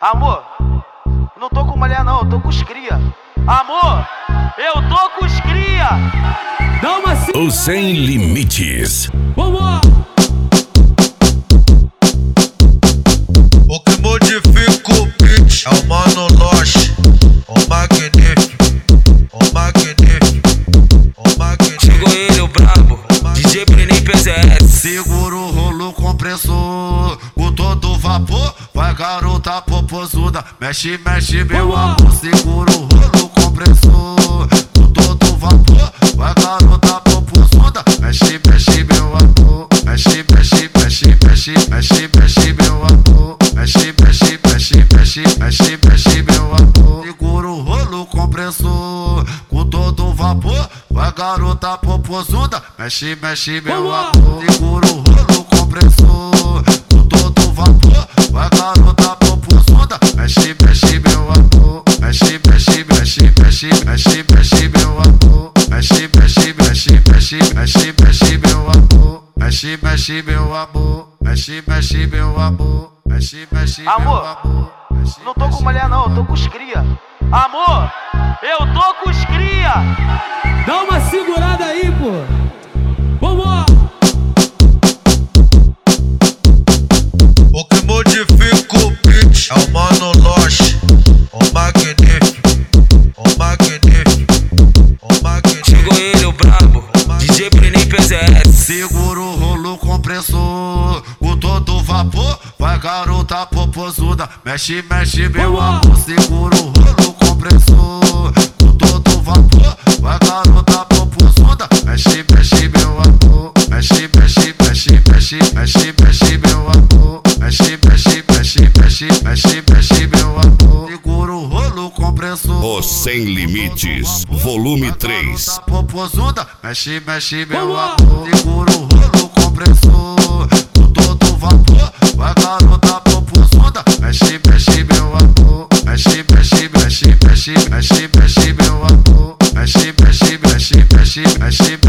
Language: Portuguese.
Amor, não tô com mulher não, eu tô com os cria. Amor, eu tô com os cria. Dá uma O Sem Limites. Vamos! O que modifica o beat é o Mano Loche, o magnífico, o magnífico, o magnífico. Chegou ele, o brabo, DJ Brenin PZS. Segura o rolo compressor, com todo vapor, vai garota popozuda. Mexe, mexe meu amor, segura o rolo compressor, com todo vapor, vai garota popozuda. Mexe, mexe meu amor, mexe, mexe, mexe, mexe, mexe, mexe meu amor. Mexe, mexe, mexe, mexe, mexe, mexe meu amor. Segura o rolo compressor, com todo vapor, vai garota popozuda. Mexe, mexe meu amor. Segura o rolo compressor, com todo vapor, vai garota popozuda. Mexe, mexe meu amor. Mexe, mexe, mexe, mexe, mexe, mexe meu amor. Mexe, mexe, mexe, mexe, mexe, mexe meu amor. Mexe, mexe meu amor. Mexe, mexe meu amor. Mexe, mexe Amor, meu amor. Mexe, não tô com mulher não, eu tô com os cria. Amor, eu tô com os cria. Dá uma segurada aí, pô! Vamos! O que modifica o beat é o Mano Loche, o magnífico, o magnífico, o magnífico. Chegou ele, o brabo, DJ Brenin PZS. Segura o rolo compressor, com todo vapor, vai garota popozuda. Mexe, mexe meu amor. Segura o rolo compressor, com todo vapor, vai garota popozuda. Mexe, mexe meu amor. Mexe, mexe, mexe, mexe, mexe, mexe meu amor. Mexe, mexe, mexe, mexe, mexe, mexe meu amor. Segura o rolo compressor, O Sem Limites, volume 3. popozuda. Mexe, mexe meu amor. Segura o rolo compressor, com todo vapor, vai garota popozuda. Mexe, mexe meu amor. Mexe, mexe, mexe, mexe, mexe, mexe meu amor. Mexe, mexe, mexe, mexe, mexe,